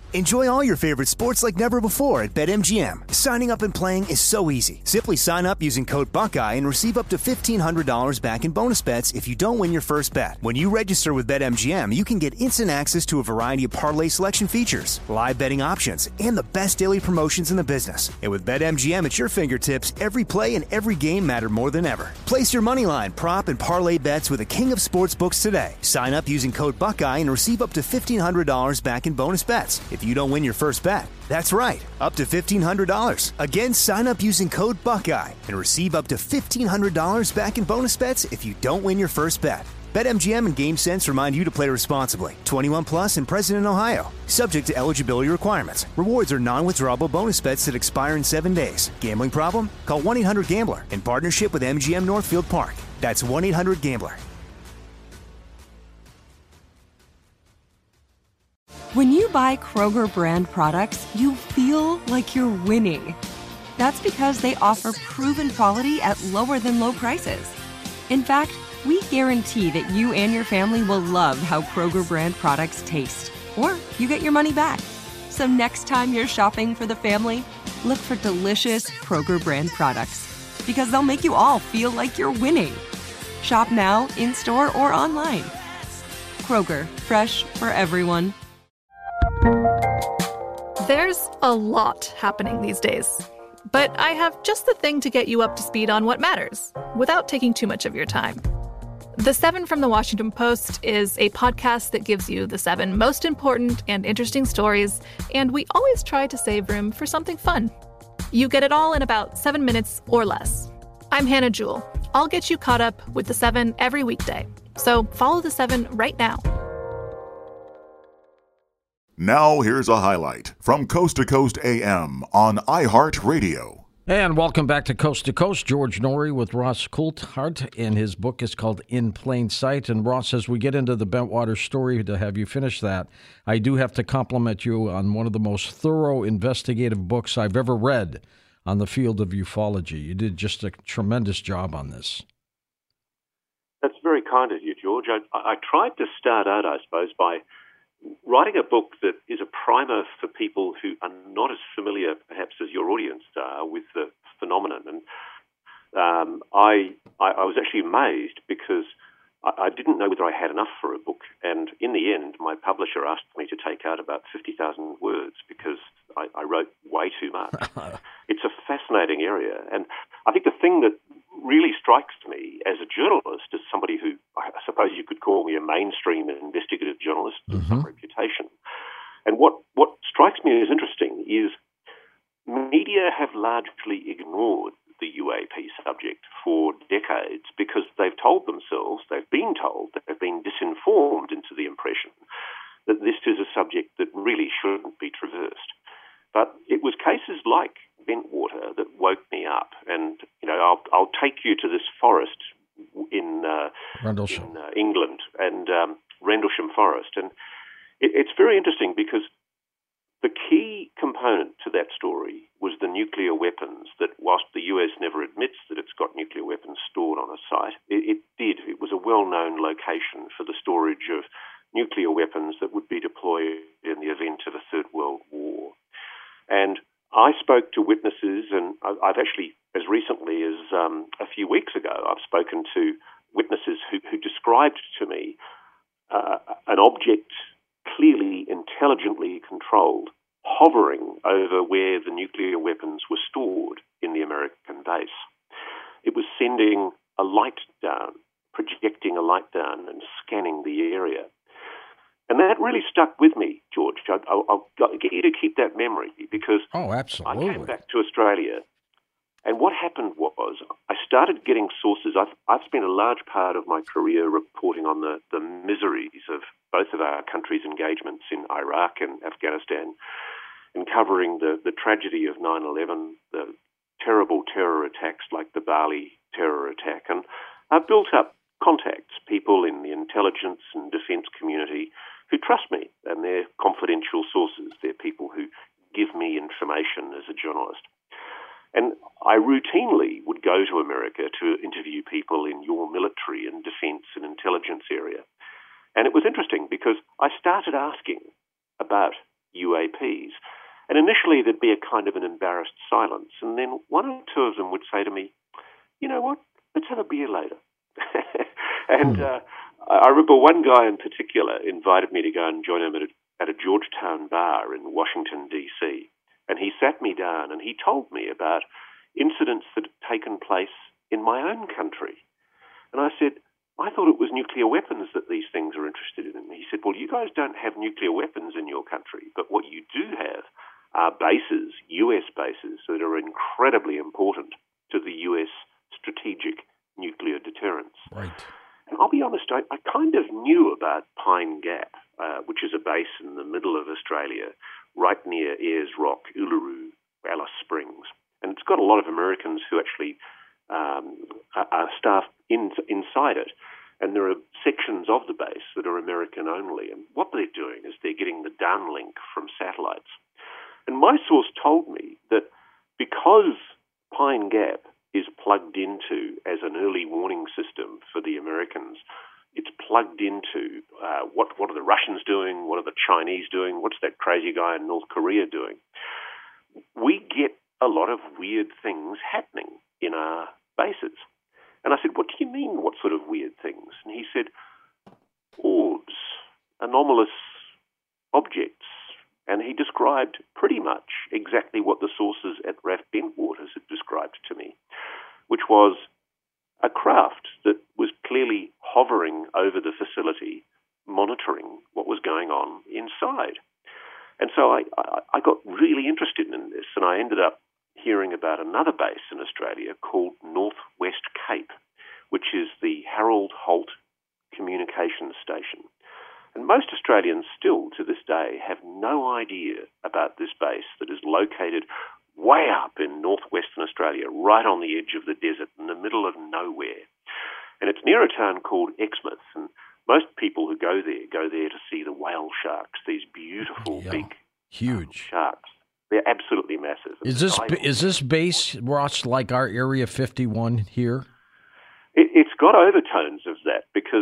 Enjoy all your favorite sports like never before at BetMGM. Signing up and playing is so easy. Simply sign up using code Buckeye and receive up to $1,500 back in bonus bets if you don't win your first bet. When you register with BetMGM, you can get instant access to a variety of parlay selection features, live betting options, and the best daily promotions in the business. And with BetMGM at your fingertips, every play and every game matter more than ever. Place your moneyline, prop, and parlay bets with the king of sportsbooks today. Sign up using code Buckeye and receive up to $1,500 back in bonus bets if you don't win your first bet. That's right, up to $1,500. Again, sign up using code Buckeye and receive up to $1,500 back in bonus bets if you don't win your first bet. BetMGM and GameSense remind you to play responsibly. 21 plus and present in Ohio. Subject to eligibility requirements. Rewards are non-withdrawable bonus bets that expire in 7 days. Gambling problem? Call 1-800-GAMBLER in partnership with MGM Northfield Park. That's 1-800-GAMBLER. When you buy Kroger brand products, you feel like you're winning. That's because they offer proven quality at lower than low prices. In fact, we guarantee that you and your family will love how Kroger brand products taste, or you get your money back. So next time you're shopping for the family, look for delicious Kroger brand products, because they'll make you all feel like you're winning. Shop now, in-store, or online. Kroger, fresh for everyone. There's a lot happening these days, but I have just the thing to get you up to speed on what matters, without taking too much of your time. The 7 from the Washington Post is a podcast that gives you the 7 most important and interesting stories, and we always try to save room for something fun. You get it all in about 7 minutes or less. I'm Hannah Jewell. I'll get you caught up with the 7 every weekday. So follow the 7 right now. Now here's a highlight from Coast to Coast AM on iHeartRadio. And welcome back to Coast. George Norrie with Ross Coulthart, and his book is called In Plain Sight. And Ross, as we get into the Bentwater story, to have you finish that, I do have to compliment you on one of the most thorough investigative books I've ever read on the field of ufology. You did just a tremendous job on this. That's very kind of you, George. I tried to start out, I suppose, by writing a book that is a primer for people who are not as familiar, perhaps, as your audience are with the phenomenon. And I was actually amazed because I didn't know whether I had enough for a book. And in the end, my publisher asked me to take out about 50,000 words because I wrote way too much. It's a fascinating area. And I think the thing that really strikes me as a journalist, as somebody who, I suppose you could call me a mainstream investigative journalist with some reputation, and what strikes me as interesting is media have largely ignored the UAP subject for decades because they've been told that they've been disinformed into the impression that this is a subject that really shouldn't be traversed. But it was cases like Bentwater that woke me up, and I'll take you to this forest in England and Rendlesham Forest, and it's very interesting because the key component to that story was the nuclear weapons that, whilst the US never admits that it's got nuclear weapons stored on a site, it did. It was a well-known location for the storage of nuclear weapons that would be deployed in the event of a Third World War. And I spoke to witnesses, and I've actually, as recently as a few weeks ago, I've spoken to witnesses who described to me an object clearly intelligently controlled, hovering over where the nuclear weapons were stored in the American base. It was sending a light down, projecting a light down and scanning the area. And that really stuck with me, George. I'll get you to keep that memory because absolutely. I came back to Australia, and what happened was I started getting sources. I've spent a large part of my career reporting on the miseries of both of our countries' engagements in Iraq and Afghanistan, and covering the tragedy of 9/11, the terrible terror attacks like the Bali terror attack. And I've built up contacts, people in the intelligence and defence community who trust me, and they're confidential sources. They're people who give me information as a journalist. And I routinely would go to America to interview people in your military and defence and intelligence area. And it was interesting because I started asking about UAPs. And initially there'd be a kind of an embarrassed silence. And then one or two of them would say to me, you know what, let's have a beer later. And I remember one guy in particular invited me to go and join him at a Georgetown bar in Washington, D.C. And he sat me down and he told me about incidents that had taken place in my own country. And I said, I thought it was nuclear weapons that these things are interested in. And he said, well, you guys don't have nuclear weapons in your country, but what you do have are bases, US bases, that are incredibly important to the US strategic nuclear deterrence. Right. And I'll be honest, I kind of knew about Pine Gap, which is a base in the middle of Australia, right near Ayers Rock, Uluru, Alice Springs. And it's got a lot of Americans who actually are staffed inside it. And there are sections of the base that are American only. And what they're doing is they're getting the downlink from satellites. And my source told me that because Pine Gap is plugged into as an early warning system for the Americans, it's plugged into what are the Russians doing, what are the Chinese doing, what's that crazy guy in North Korea doing. We get a lot of weird things happening in our bases. And I said, what do you mean, what sort of weird things? And he said, orbs, anomalous objects. And he described pretty much exactly what the sources at RAF Bentwaters had described to me, which was a craft that was clearly hovering over the facility, monitoring what was going on inside. And so I got really interested in this, and I ended up hearing about another base in Australia called Northwest Cape, which is the Harold Holt Communications Station. And most Australians still, to this day, have no idea about this base that is located way up in northwestern Australia, right on the edge of the desert, in the middle of nowhere. And it's near a town called Exmouth, and most people who go there to see the whale sharks, these beautiful, big, huge sharks. They're absolutely massive. Is this base, Ross, like our Area 51 here? It's got overtones of that, because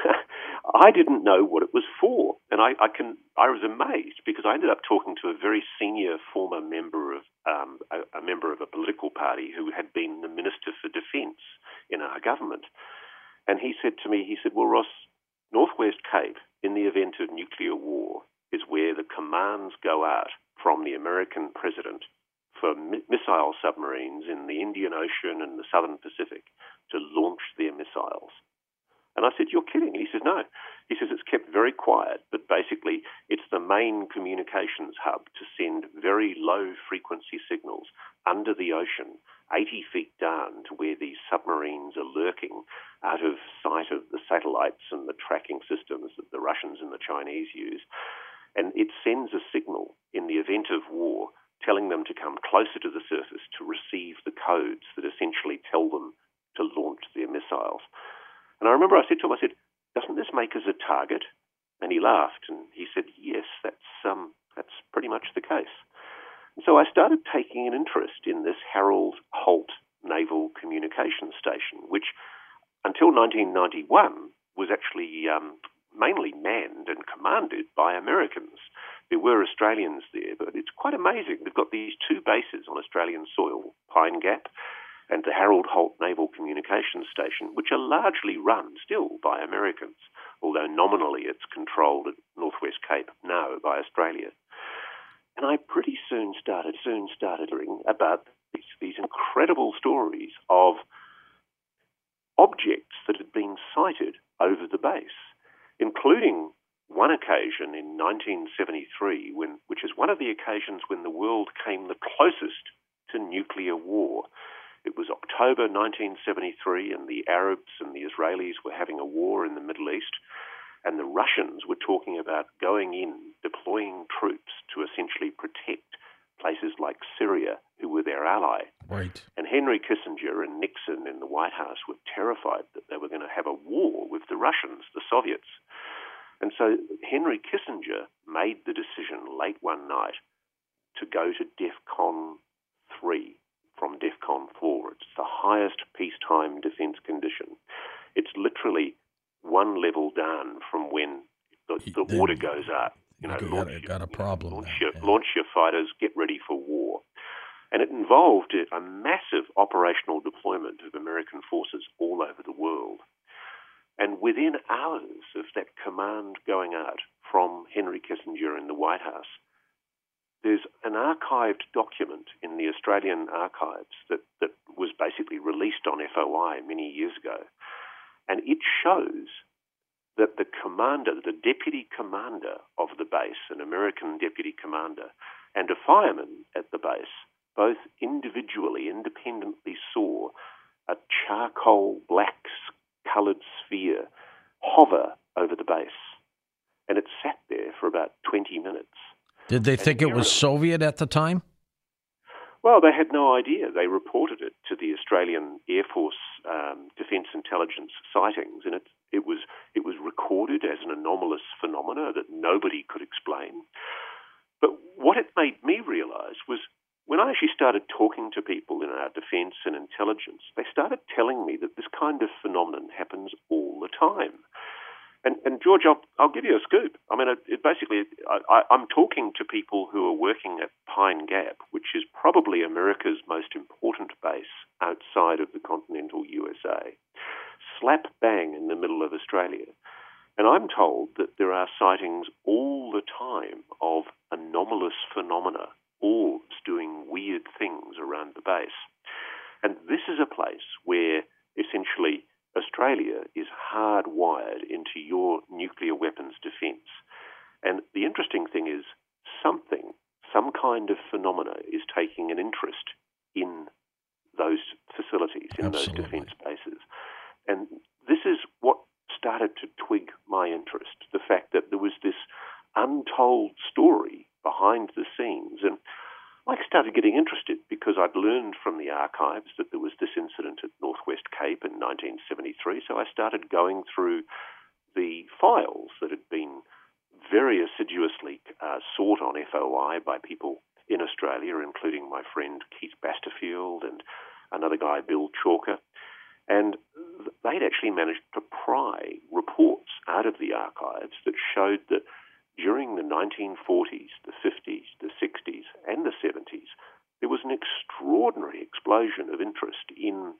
I didn't know what it was for, and I was amazed because I ended up talking to a very senior former member of a member of a political party who had been the Minister for Defence in our government, and he said to me, well, Ross, Northwest Cape, in the event of nuclear war, is where the commands go out from the American president for missile submarines in the Indian Ocean and the Southern Pacific to launch their missiles. And I said, you're kidding. And he says, no. He says it's kept very quiet, but basically it's the main communications hub to send very low-frequency signals under the ocean, 80 feet down to where these submarines are lurking out of sight of the satellites and the tracking systems that the Russians and the Chinese use. And it sends a signal in the event of war telling them to come closer to the surface to receive the codes that essentially tell them to launch their missiles. And I remember I said to him, doesn't this make us a target? And he laughed and he said, yes, that's pretty much the case. And so I started taking an interest in this Harold Holt Naval Communications Station, which until 1991 was actually mainly manned and commanded by Americans. There were Australians there, but it's quite amazing. They've got these two bases on Australian soil, Pine Gap and the Harold Holt Naval Communications Station, which are largely run still by Americans, although nominally it's controlled at Northwest Cape now by Australia. And I pretty soon started hearing about these incredible stories of objects that had been sighted over the base, including one occasion in 1973, which is one of the occasions when the world came the closest to nuclear war. It was October 1973, and the Arabs and the Israelis were having a war in the Middle East, and the Russians were talking about going in, deploying troops to essentially protect places like Syria, who were their ally. Right. And Henry Kissinger and Nixon in the White House were terrified that they were going to have a war with the Russians, the Soviets. And so Henry Kissinger made the decision late one night to go to DEFCON 3 from DEFCON 4. It's the highest peacetime defense condition. It's literally one level down from when the water goes up got a problem. Launch your fighters, get ready for war. And it involved a massive operational deployment of American forces all over the world. And within hours of that command going out from Henry Kissinger in the White House, there's an archived document in the Australian archives that was basically released on FOI many years ago. And it shows that the commander, the deputy commander of the base, an American deputy commander, and a fireman at the base, both individually, independently saw a charcoal black-coloured sphere hover over the base. And it sat there for about 20 minutes. Did they think it was Soviet at the time? Well, they had no idea. They reported it to the Australian Air Force Defence Intelligence sightings, and it was recorded as an anomalous phenomena that nobody could explain. But what it made me realise was when I actually started talking to people in our defence and intelligence, they started telling me that this kind of phenomenon happens all the time. And George, I'll give you a scoop. I mean, I'm talking to people who are working at Pine Gap, which is probably America's most important base outside of the continental USA, slap bang in the middle of Australia. And I'm told that there are sightings all the time of anomalous phenomena, orbs doing weird things around the base. And this is a place where essentially Australia is hardwired into your nuclear weapons defence. And the interesting thing is some kind of phenomena is taking an interest in those facilities, in Absolutely. Those defence bases. And this is what started to twig my interest, the fact that there was this untold story behind the scenes. And I started getting interested because I'd learned from the archives that there was this incident at Northwest Cape in 1973. So I started going through the files that had been very assiduously sought on FOI by people in Australia, including my friend Keith Basterfield and another guy, Bill Chalker. And they'd actually managed to pry reports out of the archives that showed that during the 1940s, the 50s, the 60s, and the 70s, there was an extraordinary explosion of interest in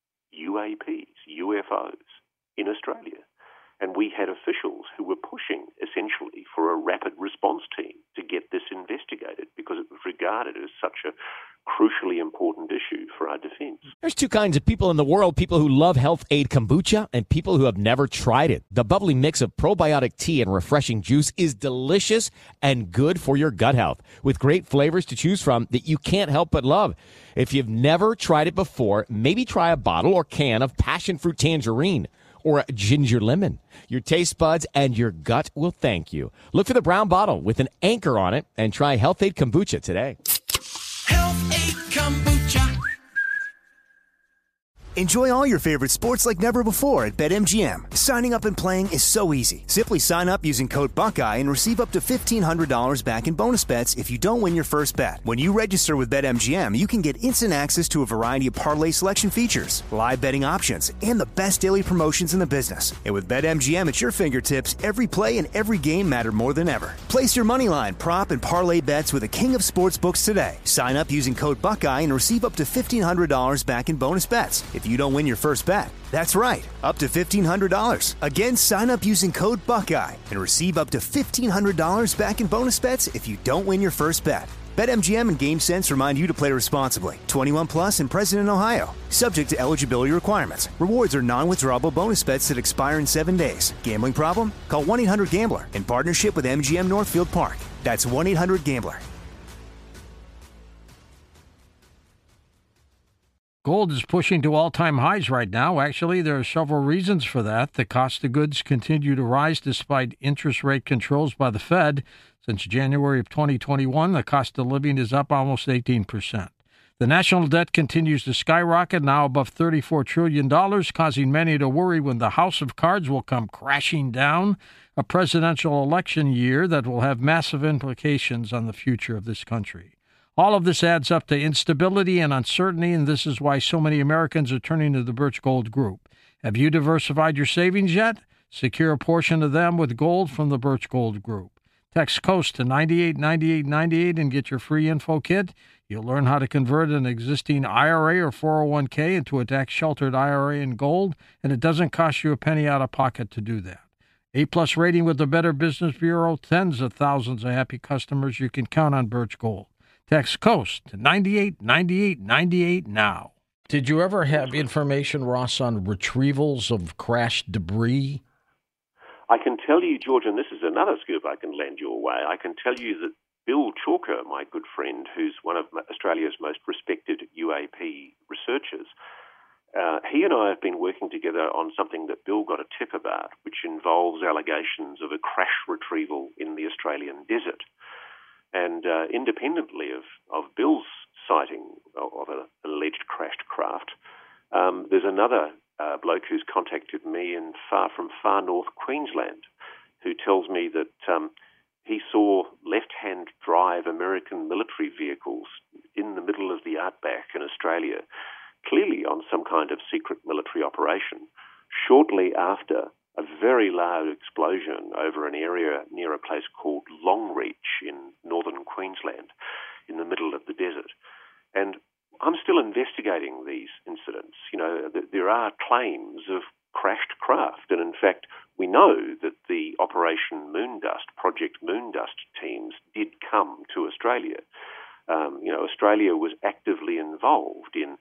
UAPs, UFOs, in Australia. And we had officials who were pushing, essentially, for a rapid response team to get this investigated because it was regarded as such a crucially important issue for our defense. There's two kinds of people in the world, people who love Health Aid Kombucha and people who have never tried it. The bubbly mix of probiotic tea and refreshing juice is delicious and good for your gut health, with great flavors to choose from that you can't help but love. If you've never tried it before, maybe try a bottle or can of passion fruit tangerine or a ginger lemon. Your taste buds and your gut will thank you. Look for the brown bottle with an anchor on it and try Health Aid Kombucha today. Health Aid Kombucha. Enjoy all your favorite sports like never before at BetMGM. Signing up and playing is so easy. Simply sign up using code Buckeye and receive up to $1,500 back in bonus bets if you don't win your first bet. When you register with BetMGM, you can get instant access to a variety of parlay selection features, live betting options, and the best daily promotions in the business. And with BetMGM at your fingertips, every play and every game matter more than ever. Place your moneyline, prop, and parlay bets with the king of sportsbooks today. Sign up using code Buckeye and receive up to $1,500 back in bonus bets if you don't win your first bet. That's right, up to $1,500. Again, sign up using code Buckeye and receive up to $1,500 back in bonus bets if you don't win your first bet. BetMGM and GameSense remind you to play responsibly. 21 plus and present in Ohio. Subject to eligibility requirements. Rewards are non-withdrawable bonus bets that expire in 7 days. Gambling problem? Call 1-800-GAMBLER in partnership with MGM Northfield Park. That's 1-800-GAMBLER. Gold is pushing to all-time highs right now. Actually, there are several reasons for that. The cost of goods continue to rise despite interest rate controls by the Fed. Since January of 2021, the cost of living is up almost 18%. The national debt continues to skyrocket, now above $34 trillion, causing many to worry when the house of cards will come crashing down, a presidential election year that will have massive implications on the future of this country. All of this adds up to instability and uncertainty, and this is why so many Americans are turning to the Birch Gold Group. Have you diversified your savings yet? Secure a portion of them with gold from the Birch Gold Group. Text COAST to 989898 and get your free info kit. You'll learn how to convert an existing IRA or 401k into a tax-sheltered IRA in gold, and it doesn't cost you a penny out of pocket to do that. A-plus rating with the Better Business Bureau, tens of thousands of happy customers. You can count on Birch Gold. Text COAST to 989898 now. Did you ever have information, Ross, on retrievals of crashed debris? I can tell you, George, and this is another scoop I can lend your way, I can tell you that Bill Chalker, my good friend, who's one of Australia's most respected UAP researchers, he and I have been working together on something that Bill got a tip about, which involves allegations of a crash retrieval in the Australian desert. And independently of Bill's sighting of an alleged crashed craft, there's another bloke who's contacted me from far north Queensland, who tells me that he saw left-hand drive American military vehicles in the middle of the outback in Australia, clearly on some kind of secret military operation, shortly after a very loud explosion over an area near a place called Longreach in northern Queensland, in the middle of the desert. And I'm still investigating these incidents. You know, there are claims of crashed craft, and in fact, we know that the Operation Moondust, Project Moondust teams did come to Australia. Australia was actively involved in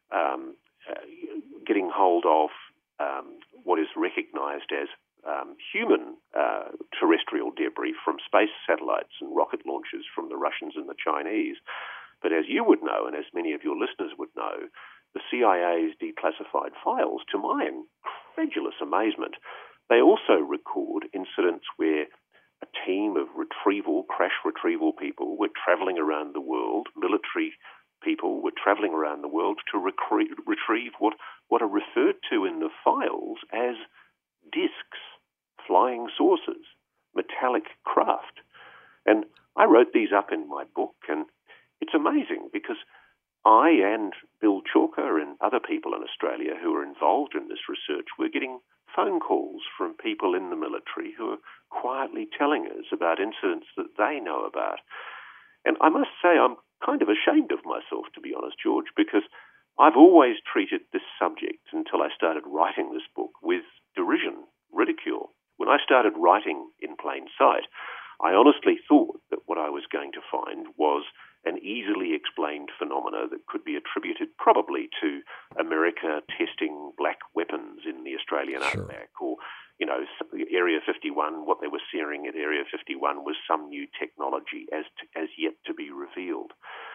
getting hold of what is recognised as human terrestrial debris from space satellites and rocket launches from the Russians and the Chinese. But as you would know, and as many of your listeners would know, the CIA's declassified files, to my incredulous amazement, they also record incidents where a team of crash retrieval people were travelling around the world, military people were travelling around the world to retrieve what are referred to in the files as discs, flying saucers, metallic craft. And I wrote these up in my book, and it's amazing because I and Bill Chalker and other people in Australia who are involved in this research were getting phone calls from people in the military who are quietly telling us about incidents that they know about. And I must say I'm kind of ashamed of myself, to be honest, George, because I've always treated this subject until I started writing this book with derision, ridicule. When I started writing In Plain Sight, I honestly thought that what I was going to find was an easily explained phenomena that could be attributed probably to America testing black weapons in the Australian outback, or, Area 51, what they were searing at Area 51 was some new technology as yet to be revealed.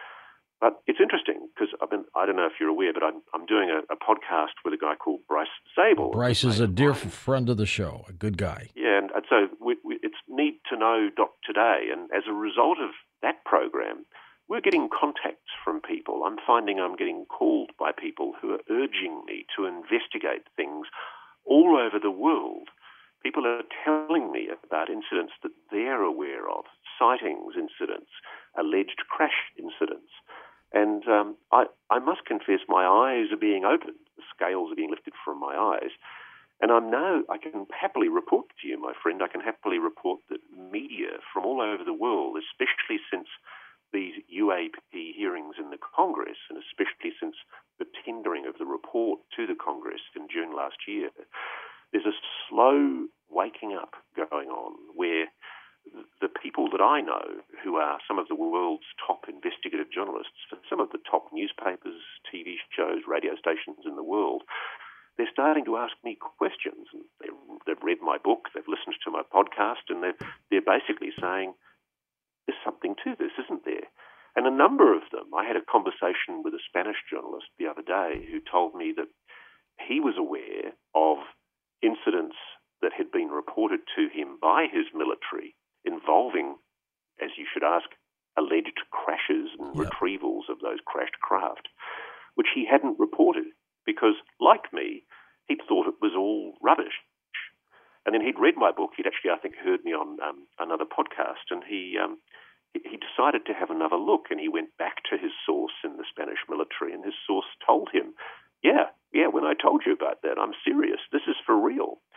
But it's interesting because I don't know if you're aware, but I'm doing a podcast with a guy called Bryce Zabel. Bryce is a dear friend of the show, a good guy. Yeah, and so it's needtoknow.today, and as a result of that program, we're getting contacts from people. I'm finding I'm getting called by people who are urging me to investigate things all over the world. People are telling me about incidents that they're aware of, sightings incidents, alleged crash incidents. And I must confess my eyes are being opened. The scales are being lifted from my eyes. And I can happily report to you, my friend, I can happily report that media from all over the world, especially since these UAP hearings in the Congress, and especially since the tendering of the report to the Congress in June last year, there's a slow waking up going on where the people that I know, who are some of the world's top investigative journalists for some of the top newspapers, TV shows, radio stations in the world, they're starting to ask me questions. And they've read my book, they've listened to my podcast, and they're basically saying, there's something to this, isn't there? And a number of them, I had a conversation with a Spanish journalist the other day who told me that he was aware of incidents that had been reported to him by his military involving, as you should ask, alleged crashes and retrievals of those crashed craft, which he hadn't reported because, like me, he'd thought it was all rubbish. And then he'd read my book. He'd actually, I think, heard me on another podcast, and he decided to have another look, and he went back to his source in the Spanish military, and his source told him, yeah, when I told you about that, I'm serious. This is for real.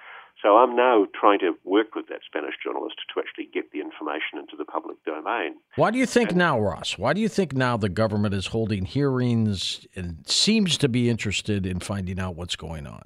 So I'm now trying to work with that Spanish journalist to actually get the information into the public domain. Why do you think now, Ross? Why do you think now the government is holding hearings and seems to be interested in finding out what's going on?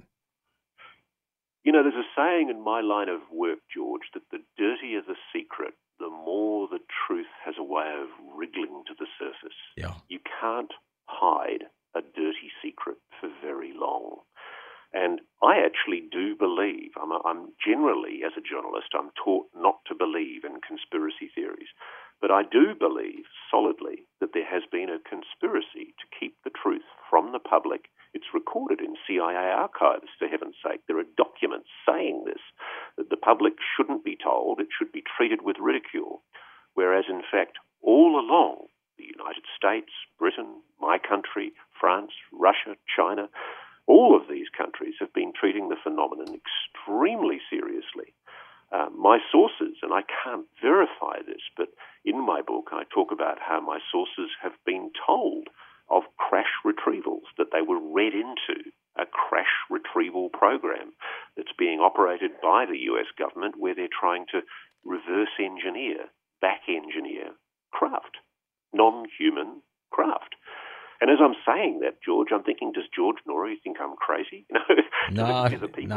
You know, there's a saying in my line of work, George, that the dirtier the secret, the more the truth has a way of wriggling to the surface. Yeah. You can't hide a dirty secret for very long. And I actually do believe, I'm generally, as a journalist, I'm taught not to believe in conspiracy theories. But I do believe solidly that there has been a conspiracy to keep the truth from the public. It's recorded in CIA archives, for heaven's sake. There are documents saying this, that the public shouldn't be told, it should be treated with ridicule. Whereas, in fact, all along, the United States, Britain, my country, France, Russia, China, all of these countries have been treating the phenomenon extremely seriously. My sources, and I can't verify this, but in my book I talk about how my sources have been told of crash retrievals, that they were read into a crash retrieval program that's being operated by the US government, where they're trying to reverse engineer, back engineer craft, non-human craft. And as I'm saying that, George, I'm thinking, does George Norrie think I'm crazy? Not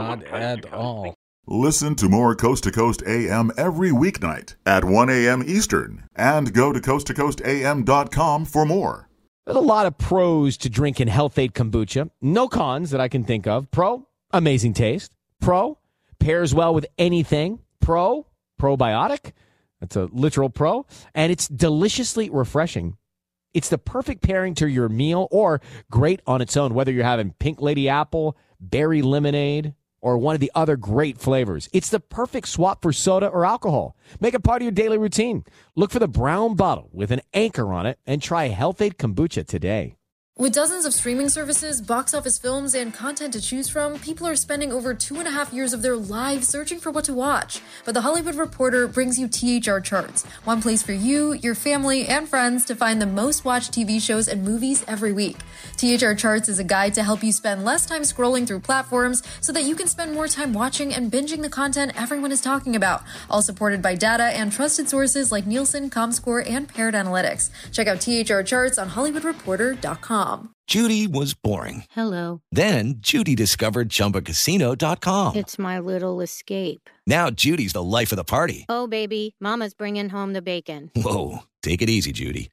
at all. Listen to more Coast to Coast AM every weeknight at 1 a.m. Eastern. And go to coasttocoastam.com for more. There's a lot of pros to drinking Health Aid Kombucha. No cons that I can think of. Pro, amazing taste. Pro, pairs well with anything. Pro, probiotic. That's a literal pro. And it's deliciously refreshing. It's the perfect pairing to your meal or great on its own, whether you're having Pink Lady Apple, berry lemonade, or one of the other great flavors. It's the perfect swap for soda or alcohol. Make it part of your daily routine. Look for the brown bottle with an anchor on it and try Health Aid Kombucha today. With dozens of streaming services, box office films, and content to choose from, people are spending over 2.5 years of their lives searching for what to watch. But The Hollywood Reporter brings you THR Charts, one place for you, your family, and friends to find the most watched TV shows and movies every week. THR Charts is a guide to help you spend less time scrolling through platforms so that you can spend more time watching and binging the content everyone is talking about, all supported by data and trusted sources like Nielsen, Comscore, and Paired Analytics. Check out THR Charts on HollywoodReporter.com. Judy was boring. Hello. Then Judy discovered ChumbaCasino.com. It's my little escape. Now Judy's the life of the party. Oh, baby, mama's bringing home the bacon. Whoa, take it easy, Judy.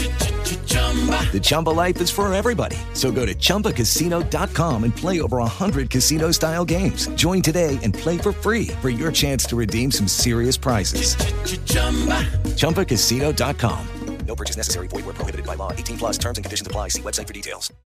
The Chumba life is for everybody. So go to ChumbaCasino.com and play over 100 casino-style games. Join today and play for free for your chance to redeem some serious prizes. ChumbaCasino.com. No purchase necessary. Void where prohibited by law. 18+ terms and conditions apply. See website for details.